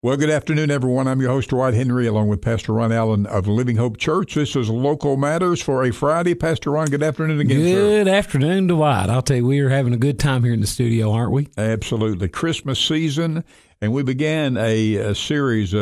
Well, good afternoon, everyone. I'm your host, Dwight Henry, along with Pastor Ron Allen of Living Hope Church. This is Local Matters for a Friday. Pastor Ron, good afternoon again, sir. Good afternoon, Dwight. I'll tell you, we are having a good time here in the studio, aren't we? Absolutely. Christmas season, and we began a series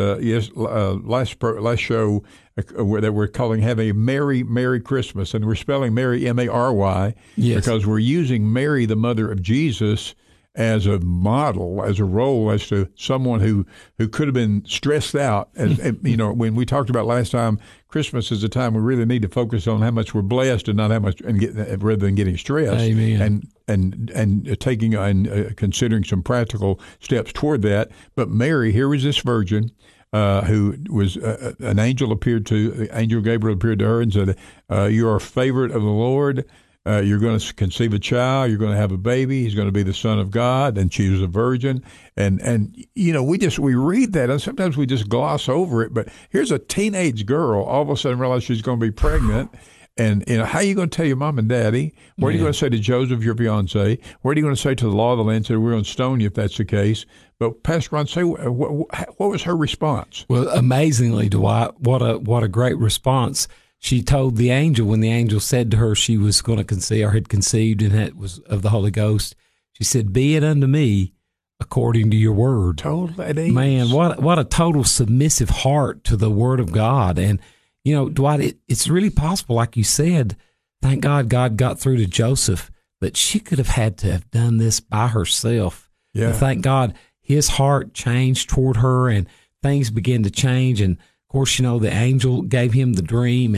last show that we're calling Have a Merry, Merry Christmas, and we're spelling Mary, M-A-R-Y, because we're using Mary, the mother of Jesus, as a model, as a role, as to someone who could have been stressed out. And you know, when we talked about last time, Christmas is a time we really need to focus on how much we're blessed and not how much, rather than getting stressed. Amen. And taking and considering some practical steps toward that. But Mary, here was this virgin who was an angel Angel Gabriel appeared to her and said, "You are a favorite of the Lord. You're going to conceive a child. You're going to have a baby. He's going to be the Son of God." And she was a virgin. And you know, we read that, and sometimes we just gloss over it. But here's a teenage girl all of a sudden realize she's going to be pregnant. And you know, how are you going to tell your mom and daddy? What are you going to say to Joseph, your fiance? What are you going to say to the law of the land? Say, we're going to stone you if that's the case. But Pastor Ron, say what was her response? Well, amazingly, Dwight, what a great response. She told the angel, when the angel said to her she was going to conceive or had conceived, and that was of the Holy Ghost, she said, "Be it unto me according to your word." Totally. Man, what a total submissive heart to the word of God. And, you know, Dwight, it's really possible, like you said, thank God got through to Joseph, but she could have had to have done this by herself. Yeah. But thank God his heart changed toward her and things began to change. And, of course, you know, the angel gave him the dream,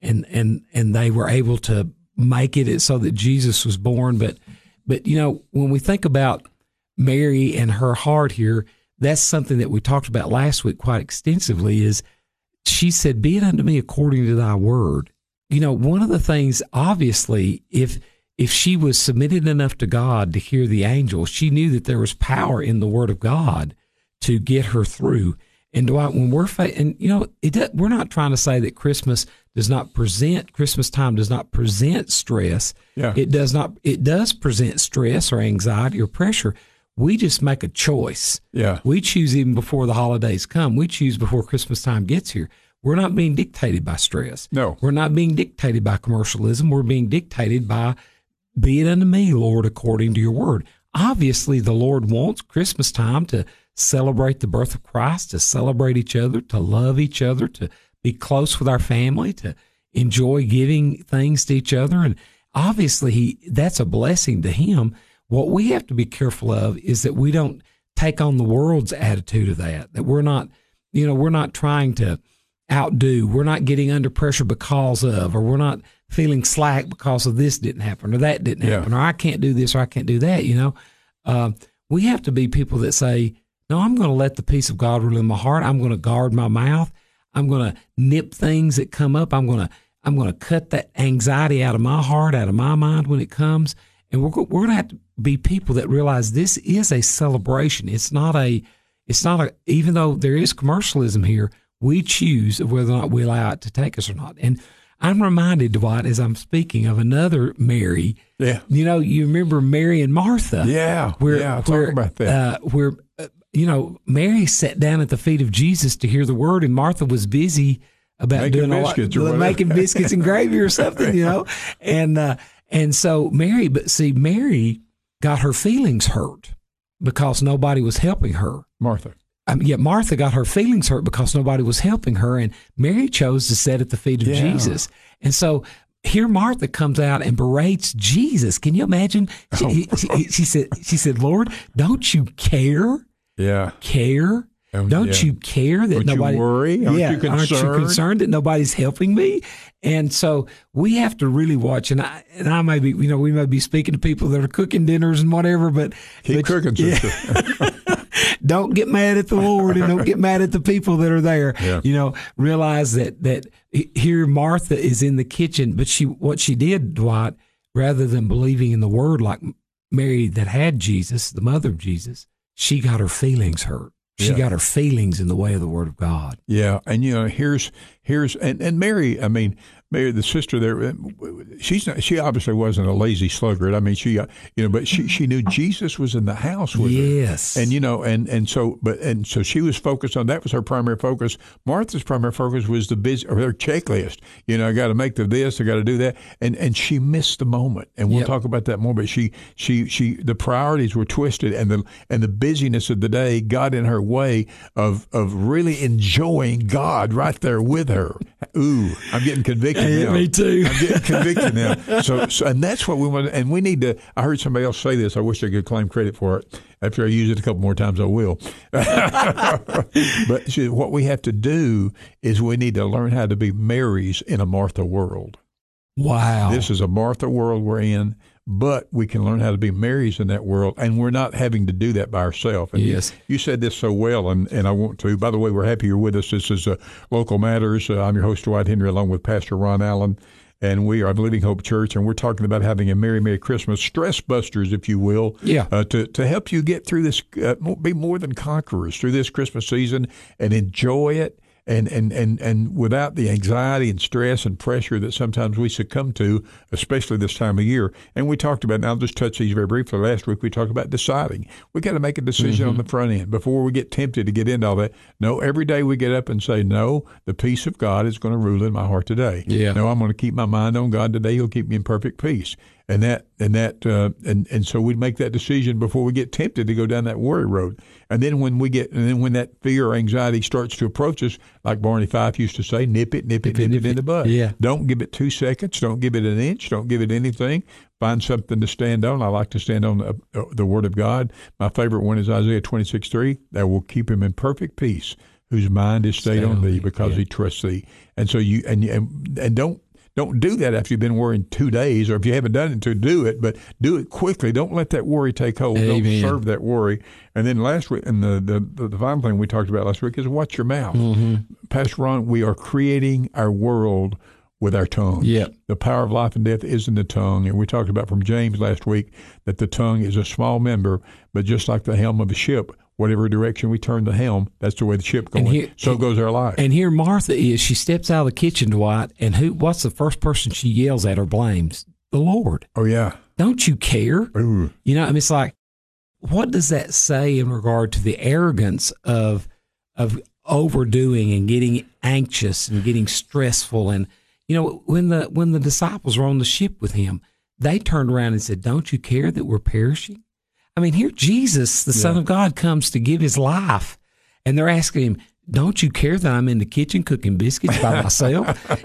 and they were able to make it so that Jesus was born. But you know, when we think about Mary and her heart here, that's something that we talked about last week quite extensively. Is she said, "Be it unto me according to thy word." You know, one of the things, obviously, if she was submitted enough to God to hear the angel, she knew that there was power in the word of God to get her through. And Dwight, when and you know, we're not trying to say that Christmas time does not present stress. Yeah. It does not. It does present stress or anxiety or pressure. We just make a choice. Yeah. We choose even before the holidays come. We choose before Christmas time gets here. We're not being dictated by stress. No. We're not being dictated by commercialism. We're being dictated by, "Be it unto me, Lord, according to your word." Obviously, the Lord wants Christmas time to celebrate the birth of Christ, to celebrate each other, to love each other, to be close with our family, to enjoy giving things to each other. And obviously, that's a blessing to him. What we have to be careful of is that we don't take on the world's attitude of that we're not trying to outdo. We're not getting under pressure because of, or we're not feeling slack because of this didn't happen or that didn't happen, or I can't do this or I can't do that. You know, we have to be people that say, "No, I'm going to let the peace of God rule in my heart. I'm going to guard my mouth. I'm going to nip things that come up. I'm going to cut that anxiety out of my heart, out of my mind when it comes." And we're going to have to be people that realize this is a celebration. It's not a, even though there is commercialism here, we choose whether or not we allow it to take us or not. And I'm reminded, Dwight, as I'm speaking, of another Mary. Yeah. You know, you remember Mary and Martha. Yeah. Talk about that. You know, Mary sat down at the feet of Jesus to hear the word, and Martha was busy about making biscuits and gravy or something, you know. And so Mary got her feelings hurt because nobody was helping her. Martha got her feelings hurt because nobody was helping her, and Mary chose to sit at the feet of Jesus. And so here Martha comes out and berates Jesus. Can you imagine? She said, "Lord, don't you care? Yeah. Care? Don't you care that nobody? You worry? Aren't you concerned? Aren't you concerned that nobody's helping me?" And so we have to really watch. And I may be, we may be speaking to people that are cooking dinners and whatever, but keep cooking, sister. Don't get mad at the Lord and don't get mad at the people that are there. Yeah. You know, realize that here Martha is in the kitchen, but what she did, Dwight, rather than believing in the word like Mary that had Jesus, the mother of Jesus, she got her feelings hurt. She got her feelings in the way of the word of God. Yeah, and here's and Mary. I mean, Mary, the sister there, she obviously wasn't a lazy sluggard. I mean, but she knew Jesus was in the house with her. Yes. And so she was focused on that. Was her primary focus. Martha's primary focus was her checklist. I got to make this, I got to do that, and she missed the moment. And we'll talk about that more. But she the priorities were twisted, and the busyness of the day got in her way of really enjoying God right there with her. Ooh, I'm getting convicted. Now. Me too. I'm getting convicted now. So, and that's what we want. And we need to. I heard somebody else say this. I wish I could claim credit for it. After I use it a couple more times, I will. But what we have to do is we need to learn how to be Marys in a Martha world. Wow. This is a Martha world we're in, but we can learn how to be Marys in that world, and we're not having to do that by ourselves. And yes. You said this so well, and I want to. By the way, we're happy you're with us. This is Local Matters. I'm your host, Dwight Henry, along with Pastor Ron Allen, and we are Living Hope Church, and we're talking about having a Merry, Merry Christmas, stress busters, if you will, to help you get through this, be more than conquerors through this Christmas season and enjoy it. And without the anxiety and stress and pressure that sometimes we succumb to, especially this time of year. And we talked about, and I'll just touch these very briefly. Last week we talked about deciding. We got to make a decision on the front end before we get tempted to get into all that. No, every day we get up and say, no, the peace of God is going to rule in my heart today. Yeah. No, I'm going to keep my mind on God today. He'll keep me in perfect peace. And so we make that decision before we get tempted to go down that worry road. And then when that fear or anxiety starts to approach us, like Barney Fife used to say, nip it in the bud. Yeah. Don't give it 2 seconds. Don't give it an inch. Don't give it anything. Find something to stand on. I like to stand on the Word of God. My favorite one is Isaiah 26:3. That will keep him in perfect peace, whose mind is stayed on thee, because he trusts thee. And so you don't do that after you've been worrying 2 days, or if you haven't done it, to do it, but do it quickly. Don't let that worry take hold. Amen. Don't serve that worry. And then last week, and the final thing we talked about last week is watch your mouth. Mm-hmm. Pastor Ron, we are creating our world with our tongue. Yep. The power of life and death is in the tongue. And we talked about from James last week that the tongue is a small member, but just like the helm of a ship, whatever direction we turn the helm, that's the way the ship goes. So goes our life. And here Martha is. She steps out of the kitchen, Dwight, and what's the first person she yells at or blames? The Lord. Oh, yeah. Don't you care? Ooh. It's like, what does that say in regard to the arrogance of overdoing and getting anxious and getting stressful? And, when the disciples were on the ship with him, they turned around and said, don't you care that we're perishing? I mean, here Jesus, the Son of God, comes to give his life, and they're asking him, don't you care that I'm in the kitchen cooking biscuits by myself?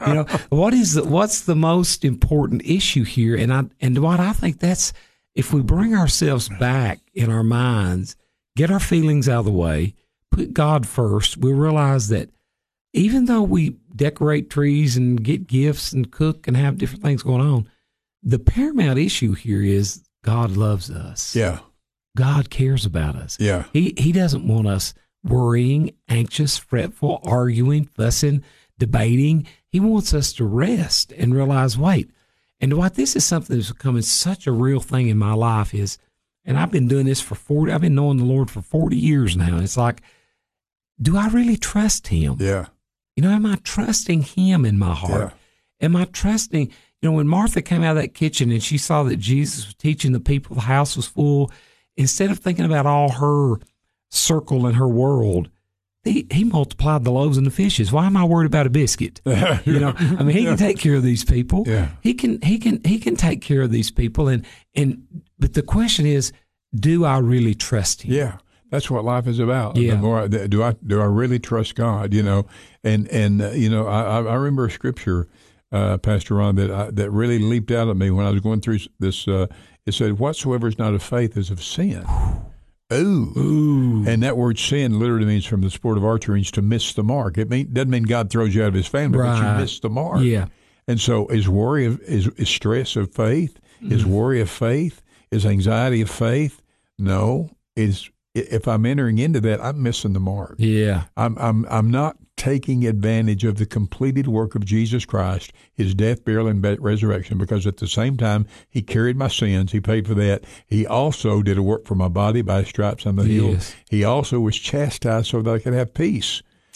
What's the most important issue here? And what I think that's, if we bring ourselves back in our minds, get our feelings out of the way, put God first, we'll realize that even though we decorate trees and get gifts and cook and have different things going on, the paramount issue here is God loves us. Yeah. God cares about us. Yeah. He doesn't want us worrying, anxious, fretful, arguing, fussing, debating. He wants us to rest and realize, wait. And what this is something that's becoming such a real thing in my life is, and I've been doing this I've been knowing the Lord for 40 years now. And it's like, do I really trust him? Yeah. Am I trusting him in my heart? Yeah. Am I trusting, when Martha came out of that kitchen and she saw that Jesus was teaching the people, the house was full, instead of thinking about all her circle and her world, he multiplied the loaves and the fishes. Why am I worried about a biscuit? He can take care of these people. Yeah. He can take care of these people. But the question is, do I really trust him? Yeah. That's what life is about. Yeah. The more do I really trust God? I remember a scripture, Pastor Ron, that really leaped out at me when I was going through this. It said, "Whatsoever is not of faith is of sin." Ooh. And that word sin literally means, from the sport of archery, means to miss the mark. Doesn't mean God throws you out of his family, but you miss the mark. Yeah. And so is stress of faith? Is worry of faith? Is anxiety of faith? No. If I'm entering into that, I'm missing the mark. Yeah. I'm not taking advantage of the completed work of Jesus Christ, his death, burial, and resurrection, because at the same time he carried my sins, he paid for that. He also did a work for my body by his stripes on the hill. Yes. He also was chastised so that I could have peace.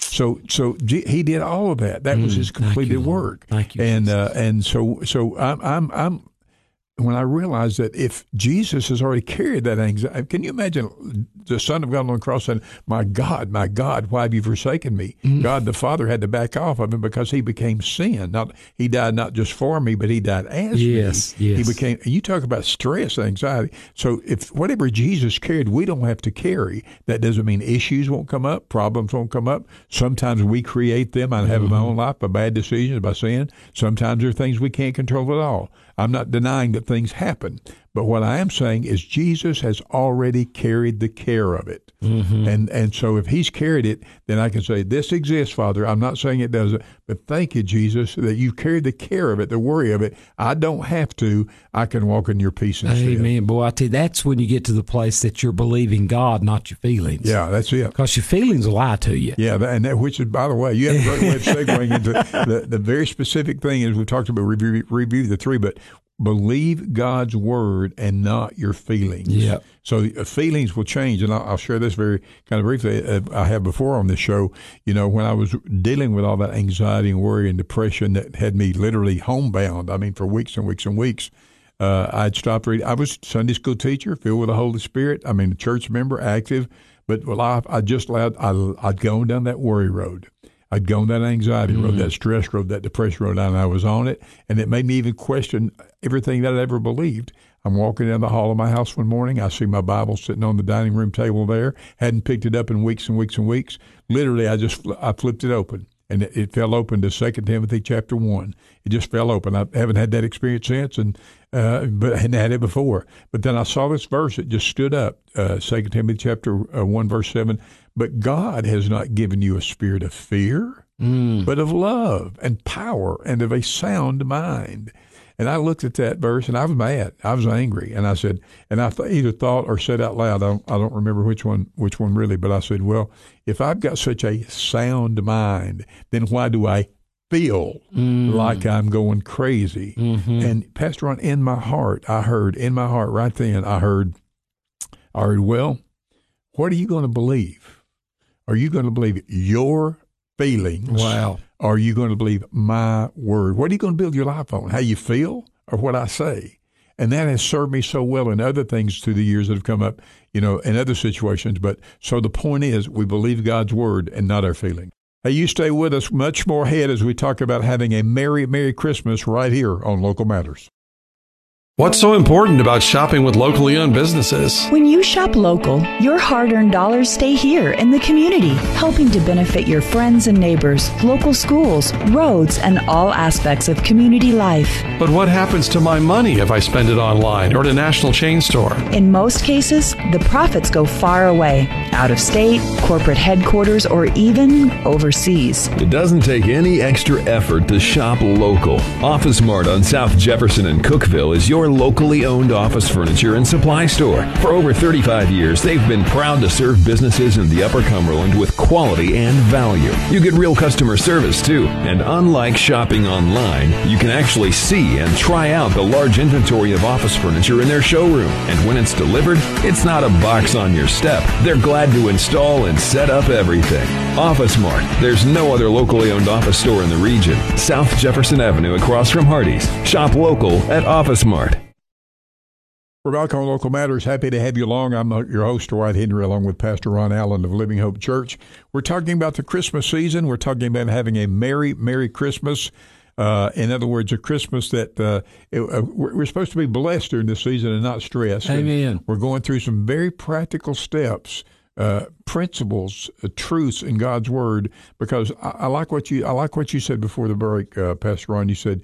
So he did all of that. That was his completed work. Thank you. And so I'm when I realized that if Jesus has already carried that anxiety, can you imagine the Son of God on the cross saying, my God, why have you forsaken me? God the Father had to back off of him because he became sin. He died not just for me, but he died as me. Yes. He became, you talk about stress and anxiety. So if whatever Jesus carried, we don't have to carry. That doesn't mean issues won't come up, problems won't come up. Sometimes we create them. I have in my own life by bad decisions, by sin. Sometimes there are things we can't control at all. I'm not denying that things happen, but what I am saying is Jesus has already carried the care of it. And so if he's carried it, then I can say, this exists, Father. I'm not saying it doesn't, but thank you, Jesus, that you carried the care of it, the worry of it. I don't have to. I can walk in your peace instead. Amen. Boy, I tell you, that's when you get to the place that you're believing God, not your feelings. Yeah, that's it. Because your feelings will lie to you. Yeah, which is, by the way, you have a great way of segueing into the very specific thing is we talked about review the three, but believe God's word and not your feelings. Yeah. So feelings will change, and I'll share this very kind of briefly. I have before on this show, when I was dealing with all that anxiety and worry and depression that had me literally homebound, I mean, for weeks and weeks and weeks, I'd stopped reading. I was a Sunday school teacher, filled with the Holy Spirit. I mean, a church member, active, but I'd gone down that worry road. I'd gone that anxiety road, that stress road, that depression road, and I was on it, and it made me even question everything that I'd ever believed. I'm walking down the hall of my house one morning. I see my Bible sitting on the dining room table there. Hadn't picked it up in weeks and weeks and weeks. Literally, I flipped it open, and it fell open to 2 Timothy chapter 1. It just fell open. I haven't had that experience since, but I hadn't had it before. But then I saw this verse. It just stood up, 2 Timothy chapter 1, verse 7. But God has not given you a spirit of fear, but of love and power and of a sound mind. And I looked at that verse and I was mad. I was angry. And I said, and I either thought or said out loud, I don't remember which one really, but I said, well, if I've got such a sound mind, then why do I feel like I'm going crazy? And Pastor Ron, in my heart right then, I heard, well, what are you going to believe? Are you going to believe your feelings? Wow. Or are you going to believe my word? What are you going to build your life on? How you feel or what I say? And that has served me so well in other things through the years that have come up, in other situations. But so the point is, we believe God's word and not our feelings. Hey, you stay with us much more ahead as we talk about having a Merry, Merry Christmas right here on Local Matters. What's so important about shopping with locally owned businesses? When you shop local, your hard-earned dollars stay here in the community, helping to benefit your friends and neighbors, local schools, roads, and all aspects of community life. But what happens to my money if I spend it online or at a national chain store? In most cases, the profits go far away, out of state, corporate headquarters, or even overseas. It doesn't take any extra effort to shop local. Office Mart on South Jefferson and Cookeville is your locally owned office furniture and supply store. For over 35 years, they've been proud to serve businesses in the Upper Cumberland with quality and value. You get real customer service, too. And unlike shopping online, you can actually see and try out the large inventory of office furniture in their showroom. And when it's delivered, it's not a box on your step. They're glad to install and set up everything. Office Mart. There's no other locally owned office store in the region. South Jefferson Avenue across from Hardee's. Shop local at Office Mart. We're back on Local Matters. Happy to have you along. I'm your host, Dwight Henry, along with Pastor Ron Allen of Living Hope Church. We're talking about the Christmas season. We're talking about having a Merry, Merry Christmas. In other words, a Christmas that we're supposed to be blessed during this season and not stressed. Amen. And we're going through some very practical steps, principles, truths in God's Word. Because I like what you said before the break, Pastor Ron. You said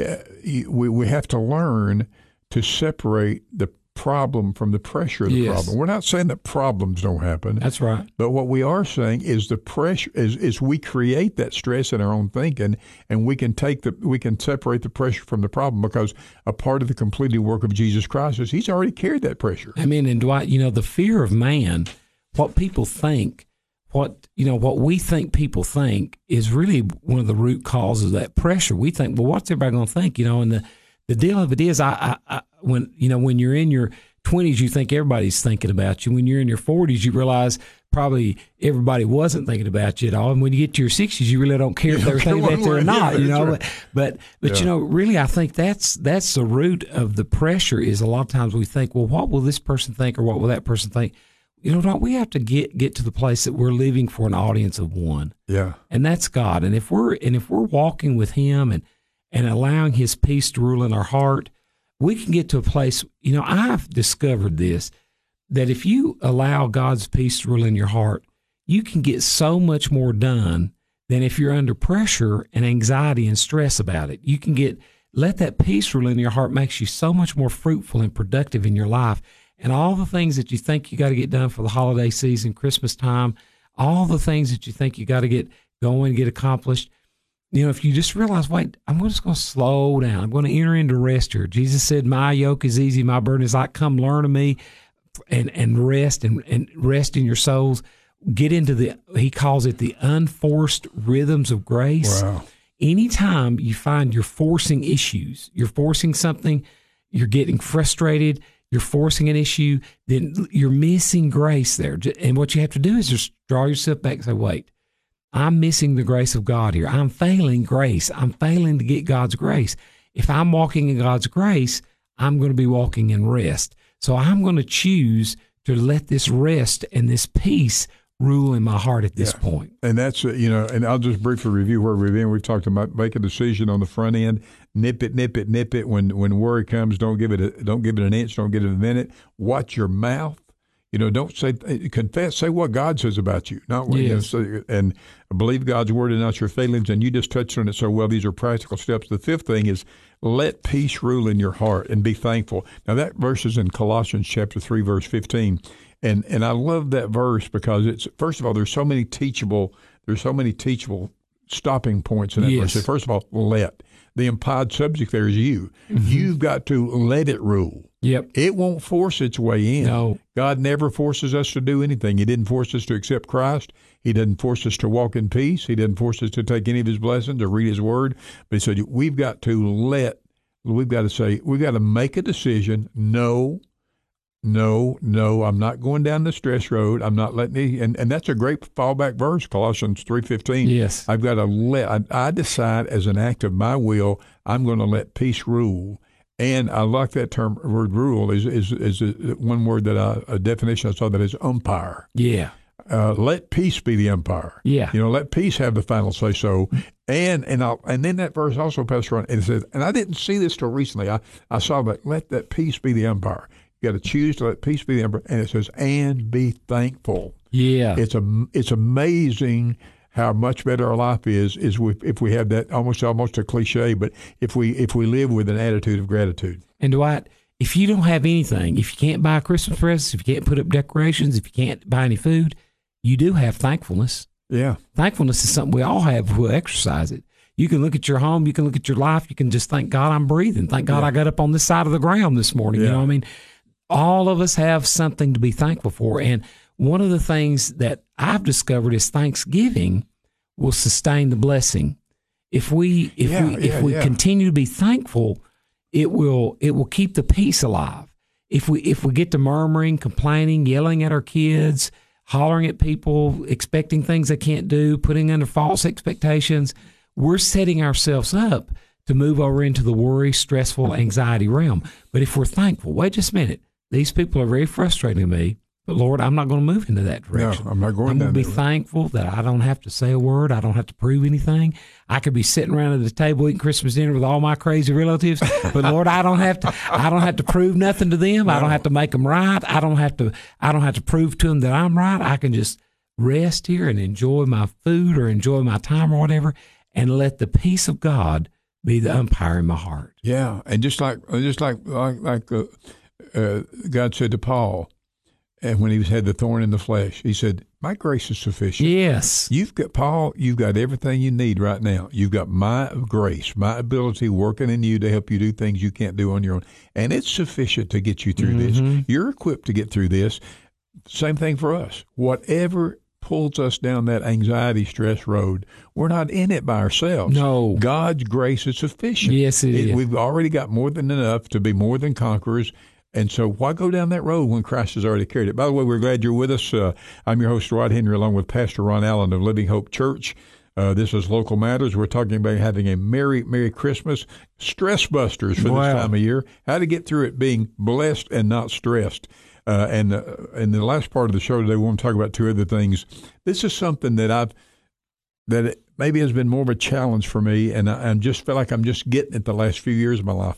we have to learn to separate the problem from the pressure of the problem. We're not saying that problems don't happen. That's right. But what we are saying is the pressure is we create that stress in our own thinking, and we can separate the pressure from the problem, because a part of the completed work of Jesus Christ is He's already carried that pressure. I mean, and Dwight, the fear of man, what people think, what we think people think is really one of the root causes of that pressure. We think, well, what's everybody going to think? And the deal of it is, when you're in your 20s, you think everybody's thinking about you. When you're in your 40s, you realize probably everybody wasn't thinking about you at all. And when you get to your 60s, you really don't care if they're thinking about you or not, you know. Right. But you know, really, I think that's the root of the pressure is a lot of times we think, well, what will this person think or what will that person think? You know, don't we have to get to the place that we're living for an audience of one? Yeah. And that's God. And if we're walking with Him and allowing His peace to rule in our heart, we can get to a place, you know, I've discovered this, that if you allow God's peace to rule in your heart, you can get so much more done than if you're under pressure and anxiety and stress about it. You can let that peace rule in your heart makes you so much more fruitful and productive in your life. And all the things that you think you got to get done for the holiday season, Christmas time, all the things that you think you got to get going, get accomplished, you know, if you just realize, wait, I'm just going to slow down. I'm going to enter into rest here. Jesus said, my yoke is easy, my burden is light. Come learn of me and rest and rest in your souls. Get into he calls it the unforced rhythms of grace. Wow. Anytime you find you're forcing issues, you're forcing something, you're getting frustrated, you're forcing an issue, then you're missing grace there. And what you have to do is just draw yourself back and say, wait, I'm missing the grace of God here. I'm failing grace. I'm failing to get God's grace. If I'm walking in God's grace, I'm going to be walking in rest. So I'm going to choose to let this rest and this peace rule in my heart at this point. And that's, you know, and I'll just briefly review where we've been. We've talked about make a decision on the front end, nip it. When worry comes, don't give it an inch, don't give it a minute. Watch your mouth. You know, don't confess, say what God says about you. Not what, yes. You know, and believe God's word and not your feelings. And you just touched on it so well. These are practical steps. The fifth thing is let peace rule in your heart and be thankful. Now, that verse is in Colossians chapter 3, verse 15. And I love that verse because it's, first of all, there's so many teachable stopping points in that verse. So first of all, let. The implied subject there is you. Mm-hmm. You've got to let it rule. Yep. It won't force its way in. No. God never forces us to do anything. He didn't force us to accept Christ. He didn't force us to walk in peace. He didn't force us to take any of His blessings or read His word. But He said we've got to make a decision. No, I'm not going down the stress road. I'm not letting and that's a great fallback verse, Colossians 3:15. Yes. I've got to I decide as an act of my will, I'm going to let peace rule. And I like that word rule is one word a definition I saw that is umpire. Yeah. Let peace be the umpire. Yeah. You know, let peace have the final say so. And then that verse also, Pastor Ron, it says, and I didn't see this till recently. I saw that let that peace be the umpire. You got to choose to let peace be the umpire, and it says, and be thankful. Yeah. It's amazing how much better our life is if we have that almost a cliche, but if we live with an attitude of gratitude. And Dwight, if you don't have anything, if you can't buy Christmas presents, if you can't put up decorations, if you can't buy any food, you do have thankfulness. Yeah. Thankfulness is something we all have if we'll exercise it. You can look at your home, you can look at your life, you can just thank God I'm breathing. Thank God I got up on this side of the ground this morning. You know what I mean? All of us have something to be thankful for. And one of the things that I've discovered is Thanksgiving will sustain the blessing. If we continue to be thankful, it will keep the peace alive. If we get to murmuring, complaining, yelling at our kids, hollering at people, expecting things they can't do, putting under false expectations, we're setting ourselves up to move over into the worry, stressful, anxiety realm. But if we're thankful, wait just a minute, these people are very frustrating to me, but Lord, I'm not going to move into that direction. No, I'm not going I'm going to be thankful that I don't have to say a word. I don't have to prove anything. I could be sitting around at the table eating Christmas dinner with all my crazy relatives, but Lord, I don't have to prove nothing to them. No. I don't have to make them right. I don't have to prove to them that I'm right. I can just rest here and enjoy my food or enjoy my time or whatever, and let the peace of God be the umpire in my heart. Yeah, and just like God said to Paul, and when he had the thorn in the flesh, He said, "My grace is sufficient." Yes, you've got everything you need right now. You've got my grace, my ability working in you to help you do things you can't do on your own, and it's sufficient to get you through this. You're equipped to get through this. Same thing for us. Whatever pulls us down that anxiety stress road, we're not in it by ourselves. No. God's grace is sufficient. Yes, it is. We've already got more than enough to be more than conquerors. And so why go down that road when Christ has already carried it? By the way, we're glad you're with us. I'm your host, Rod Henry, along with Pastor Ron Allen of Living Hope Church. This is Local Matters. We're talking about having a Merry Christmas, stress busters for this time of year, how to get through it being blessed and not stressed. And in the last part of the show today, we want to talk about two other things. This is something that it maybe has been more of a challenge for me, and I just feel like I'm just getting it the last few years of my life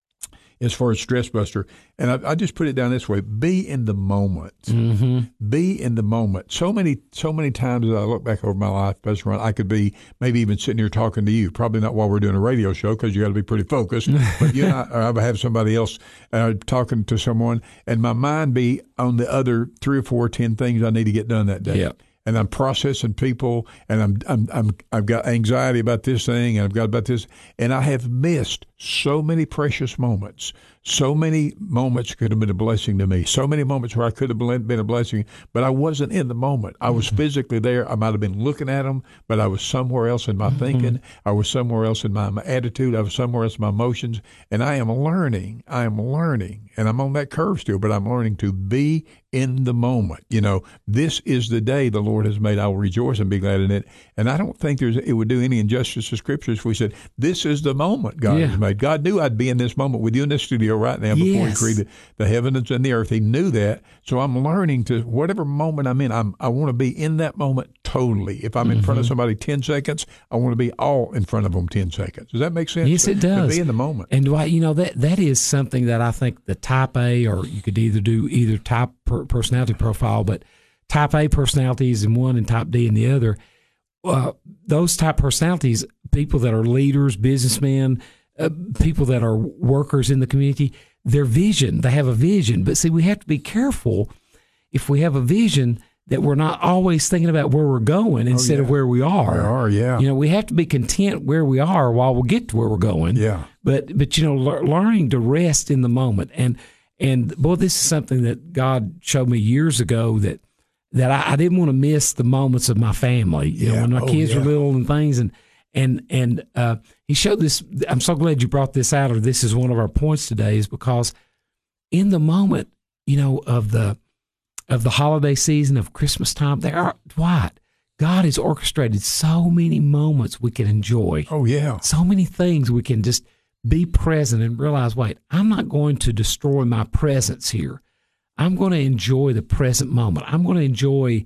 as far as stress buster. And I just put it down this way: be in the moment. Mm-hmm. Be in the moment. So many times as I look back over my life, Pastor Ron, I could be maybe even sitting here talking to you. Probably not while we're doing a radio show, because you got to be pretty focused. But you and I would have somebody else talking to someone, and my mind be on the other 3 or 4, 10 things I need to get done that day. Yeah. And I'm processing people, and I've got anxiety about this thing, and I've got about this, and I have missed so many precious moments. So many moments could have been a blessing to me. So many moments where I could have been a blessing, but I wasn't in the moment. I was physically there. I might have been looking at them, but I was somewhere else in my thinking. I was somewhere else in my attitude. I was somewhere else in my emotions. And I am learning, and I'm on that curve still, but I'm learning to be in the moment. You know, this is the day the Lord has made. I will rejoice and be glad in it. And I don't think it would do any injustice to Scripture if we said, this is the moment God has made. God knew I'd be in this moment with you in this studio right now before He created the heavens and the earth. He knew that. So I'm learning to, whatever moment I'm in, I want to be in that moment totally. If I'm in front of somebody 10 seconds, I want to be all in front of them 10 seconds. Does that make sense? Yes, it does. To be in the moment. And Dwight, you know, that is something that I think the type A, or you could either do type personality profile, but type A personalities in one and type D in the other. Those type personalities, people that are leaders, businessmen, people that are workers in the community, their vision, they have a vision. But see, we have to be careful if we have a vision that we're not always thinking about where we're going instead of where we are. You know, we have to be content where we are while we get to where we're going. Yeah. But you know, learning to rest in the moment. And boy, this is something that God showed me years ago, that I didn't want to miss the moments of my family. You know, when my kids were little and things, and He showed this. I'm so glad you brought this out, or this is one of our points today, is because in the moment, you know, of the holiday season, of Christmas time, God has orchestrated so many moments we can enjoy. Oh, yeah. So many things we can just be present and realize, wait, I'm not going to destroy my presence here. I'm going to enjoy the present moment. I'm going to enjoy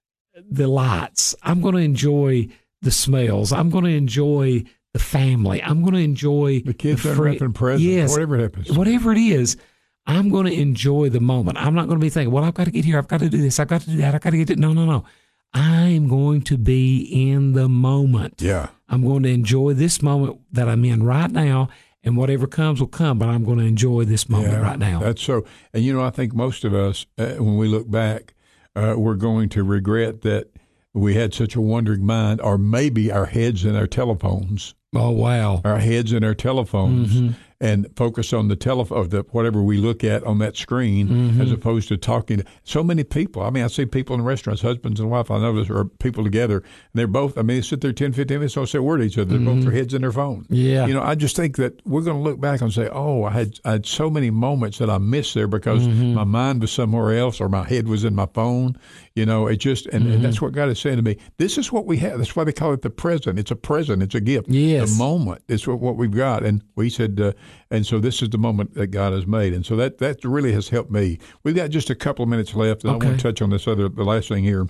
the lights. I'm going to enjoy the smells. I'm going to enjoy the family. I'm going to enjoy the kids unwrapping presents. Yes, whatever it happens. Whatever it is, I'm going to enjoy the moment. I'm not going to be thinking, well, I've got to get here. I've got to do this. I've got to do that. I've got to get it. No. I'm going to be in the moment. Yeah. I'm going to enjoy this moment that I'm in right now, and whatever comes will come, but I'm going to enjoy this moment right now. That's so. And, you know, I think most of us, when we look back, we're going to regret that we had such a wandering mind, or maybe our heads in our telephones. Oh, wow. Our heads in our telephones, and focus on the telephone, whatever we look at on that screen, as opposed to talking to so many people. I mean, I see people in restaurants, husbands and wife, I notice, or people together, and they're both, I mean, they sit there 10, 15 minutes, don't say a word to each other. They're both their heads in their phone. Yeah. You know, I just think that we're going to look back and say, oh, I had so many moments that I missed there because my mind was somewhere else, or my head was in my phone. You know, it just, and that's what God is saying to me. This is what we have. That's why they call it the present. It's a present. It's a gift. Yes. The moment. It's what we've got. And we said, and so this is the moment that God has made. And so that really has helped me. We've got just a couple of minutes left, and I want to touch on the last thing here.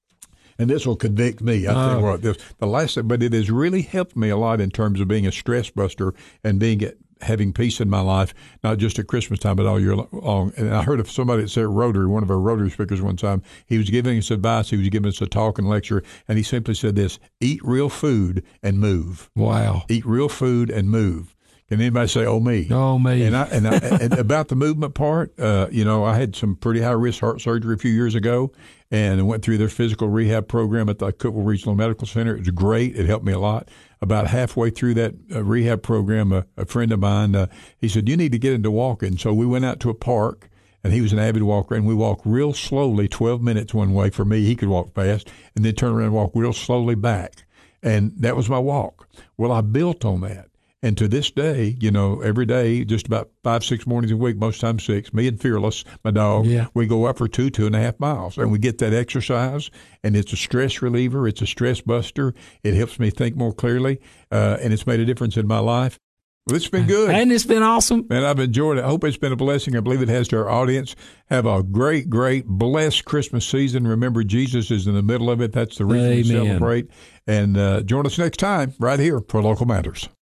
And this will convict me. I tell you what, the last thing, but it has really helped me a lot in terms of being a stress buster and having peace in my life, not just at Christmas time, but all year long. And I heard of somebody that said Rotary, one of our Rotary speakers one time, he was giving us advice, he was giving us a talk and lecture, and he simply said this: eat real food and move. Wow. Eat real food and move. Can anybody say, oh, me? Oh, me. And about the movement part, you know, I had some pretty high-risk heart surgery a few years ago, and I went through their physical rehab program at the Cookeville Regional Medical Center. It was great. It helped me a lot. About halfway through that rehab program, a friend of mine, he said, you need to get into walking. So we went out to a park, and he was an avid walker, and we walked real slowly, 12 minutes one way. For me, he could walk fast, and then turn around and walk real slowly back. And that was my walk. Well, I built on that. And to this day, you know, every day, just about 5-6 mornings a week, most times 6, me and Fearless, my dog, we go up for 2.5 miles. And we get that exercise, and it's a stress reliever. It's a stress buster. It helps me think more clearly, and it's made a difference in my life. Well, it's been good. And it's been awesome. And I've enjoyed it. I hope it's been a blessing. I believe it has to our audience. Have a great, great, blessed Christmas season. Remember, Jesus is in the middle of it. That's the reason we celebrate. And join us next time right here for Local Matters.